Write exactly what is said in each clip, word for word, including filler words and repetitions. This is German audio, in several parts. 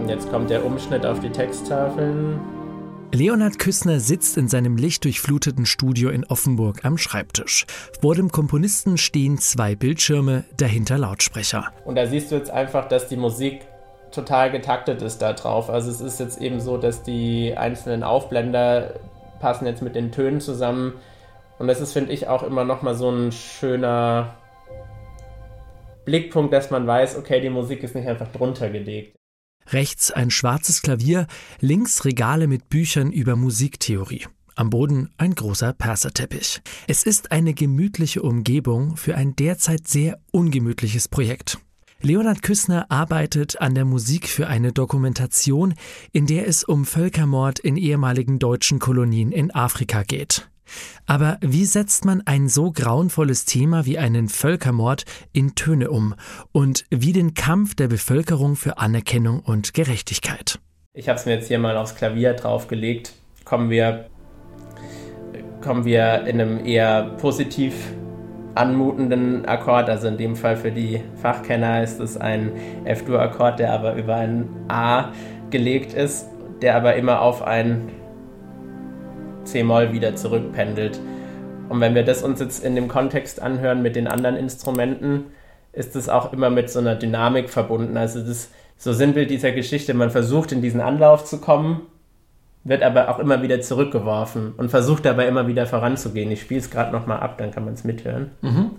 Jetzt kommt der Umschnitt auf die Texttafeln. Leonhard Küssner sitzt in seinem lichtdurchfluteten Studio in Offenburg am Schreibtisch. Vor dem Komponisten stehen zwei Bildschirme, dahinter Lautsprecher. Und da siehst du jetzt einfach, dass die Musik total getaktet ist da drauf. Also es ist jetzt eben so, dass die einzelnen Aufblender passen jetzt mit den Tönen zusammen. Und das ist, finde ich, auch immer nochmal so ein schöner Blickpunkt, dass man weiß, okay, die Musik ist nicht einfach drunter gelegt. Rechts ein schwarzes Klavier, links Regale mit Büchern über Musiktheorie. Am Boden ein großer Perserteppich. Es ist eine gemütliche Umgebung für ein derzeit sehr ungemütliches Projekt. Leonhard Küssner arbeitet an der Musik für eine Dokumentation, in der es um Völkermord in ehemaligen deutschen Kolonien in Afrika geht. Aber wie setzt man ein so grauenvolles Thema wie einen Völkermord in Töne um und wie den Kampf der Bevölkerung für Anerkennung und Gerechtigkeit? Ich habe es mir jetzt hier mal aufs Klavier draufgelegt. Kommen wir, kommen wir in einem eher positiv anmutenden Akkord, also in dem Fall für die Fachkenner ist es ein F-Dur-Akkord, der aber über ein A gelegt ist, der aber immer auf ein C-Moll wieder zurückpendelt. Und wenn wir das uns jetzt in dem Kontext anhören mit den anderen Instrumenten, ist es auch immer mit so einer Dynamik verbunden. Also das ist so Sinnbild dieser Geschichte, man versucht in diesen Anlauf zu kommen, wird aber auch immer wieder zurückgeworfen und versucht dabei immer wieder voranzugehen. Ich spiele es gerade nochmal ab, dann kann man es mithören. Mhm.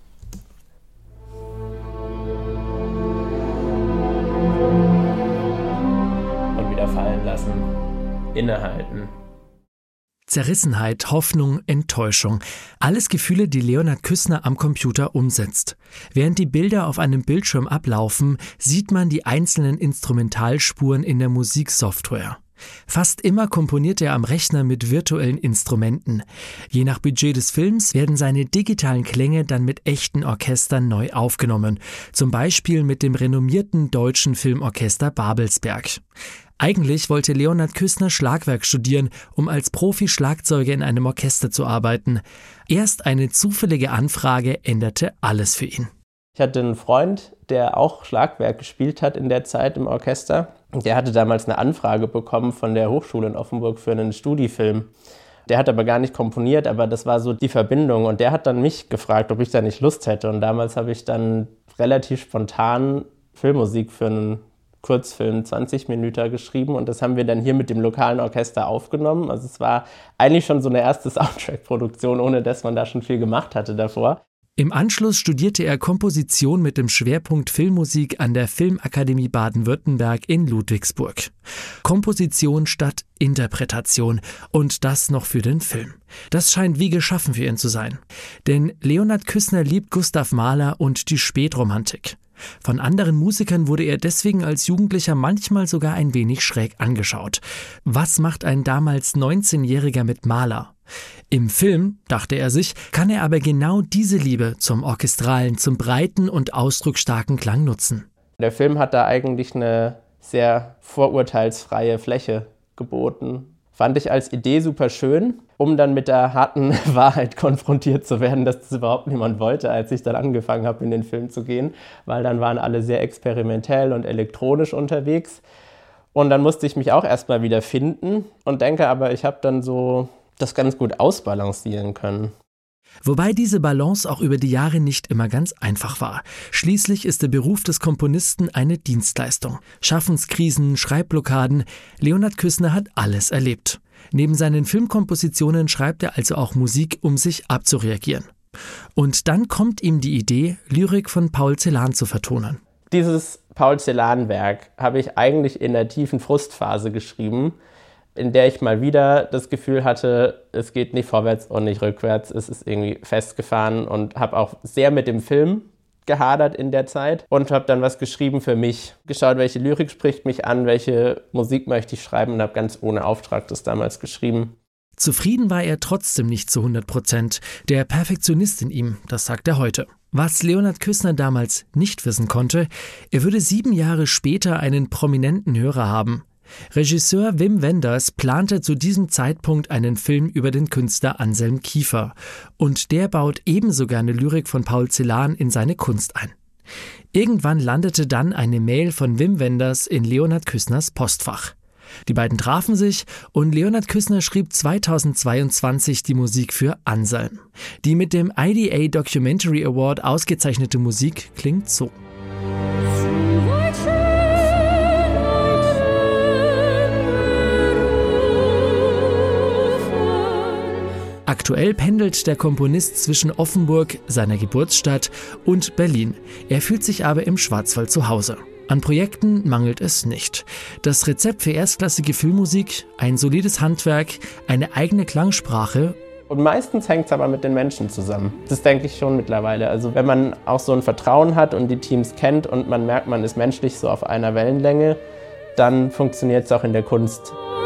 Und wieder fallen lassen. Innehalten. Zerrissenheit, Hoffnung, Enttäuschung. Alles Gefühle, die Leonhard Küssner am Computer umsetzt. Während die Bilder auf einem Bildschirm ablaufen, sieht man die einzelnen Instrumentalspuren in der Musiksoftware. Fast immer komponiert er am Rechner mit virtuellen Instrumenten. Je nach Budget des Films werden seine digitalen Klänge dann mit echten Orchestern neu aufgenommen. Zum Beispiel mit dem renommierten deutschen Filmorchester Babelsberg. Eigentlich wollte Leonhard Küssner Schlagwerk studieren, um als Profi-Schlagzeuger in einem Orchester zu arbeiten. Erst eine zufällige Anfrage änderte alles für ihn. Ich hatte einen Freund, der auch Schlagwerk gespielt hat in der Zeit im Orchester. Der hatte damals eine Anfrage bekommen von der Hochschule in Offenburg für einen Studifilm. Der hat aber gar nicht komponiert, aber das war so die Verbindung. Und der hat dann mich gefragt, ob ich da nicht Lust hätte. Und damals habe ich dann relativ spontan Filmmusik für einen Kurzfilm, zwanzig Minuten geschrieben. Und das haben wir dann hier mit dem lokalen Orchester aufgenommen. Also es war eigentlich schon so eine erste Soundtrack-Produktion, ohne dass man da schon viel gemacht hatte davor. Im Anschluss studierte er Komposition mit dem Schwerpunkt Filmmusik an der Filmakademie Baden-Württemberg in Ludwigsburg. Komposition statt Interpretation und das noch für den Film. Das scheint wie geschaffen für ihn zu sein. Denn Leonhard Küssner liebt Gustav Mahler und die Spätromantik. Von anderen Musikern wurde er deswegen als Jugendlicher manchmal sogar ein wenig schräg angeschaut. Was macht ein damals neunzehnjähriger mit Mahler? Im Film, dachte er sich, kann er aber genau diese Liebe zum Orchestralen, zum breiten und ausdrucksstarken Klang nutzen. Der Film hat da eigentlich eine sehr vorurteilsfreie Fläche geboten. Fand ich als Idee super schön, um dann mit der harten Wahrheit konfrontiert zu werden, dass das überhaupt niemand wollte, als ich dann angefangen habe, in den Film zu gehen, weil dann waren alle sehr experimentell und elektronisch unterwegs. Und dann musste ich mich auch erstmal wieder finden und denke aber, ich habe dann so das ganz gut ausbalancieren können. Wobei diese Balance auch über die Jahre nicht immer ganz einfach war. Schließlich ist der Beruf des Komponisten eine Dienstleistung. Schaffenskrisen, Schreibblockaden. Leonhard Küssner hat alles erlebt. Neben seinen Filmkompositionen schreibt er also auch Musik, um sich abzureagieren. Und dann kommt ihm die Idee, Lyrik von Paul Celan zu vertonen. Dieses Paul Celan-Werk habe ich eigentlich in der tiefen Frustphase geschrieben, in der ich mal wieder das Gefühl hatte, es geht nicht vorwärts und nicht rückwärts, es ist irgendwie festgefahren und habe auch sehr mit dem Film gehadert in der Zeit und habe dann was geschrieben für mich, geschaut, welche Lyrik spricht mich an, welche Musik möchte ich schreiben und habe ganz ohne Auftrag das damals geschrieben. Zufrieden war er trotzdem nicht zu hundert Prozent. Der Perfektionist in ihm, das sagt er heute. Was Leonhard Küssner damals nicht wissen konnte, er würde sieben Jahre später einen prominenten Hörer haben. Regisseur Wim Wenders plante zu diesem Zeitpunkt einen Film über den Künstler Anselm Kiefer. Und der baut ebenso gerne Lyrik von Paul Celan in seine Kunst ein. Irgendwann landete dann eine Mail von Wim Wenders in Leonhard Küssners Postfach. Die beiden trafen sich und Leonhard Küssner schrieb zweitausendzweiundzwanzig die Musik für Anselm. Die mit dem I D A Documentary Award ausgezeichnete Musik klingt so. Aktuell pendelt der Komponist zwischen Offenburg, seiner Geburtsstadt, und Berlin. Er fühlt sich aber im Schwarzwald zu Hause. An Projekten mangelt es nicht. Das Rezept für erstklassige Filmmusik, ein solides Handwerk, eine eigene Klangsprache. Und meistens hängt es aber mit den Menschen zusammen. Das denke ich schon mittlerweile. Also wenn man auch so ein Vertrauen hat und die Teams kennt und man merkt, man ist menschlich so auf einer Wellenlänge, dann funktioniert es auch in der Kunst.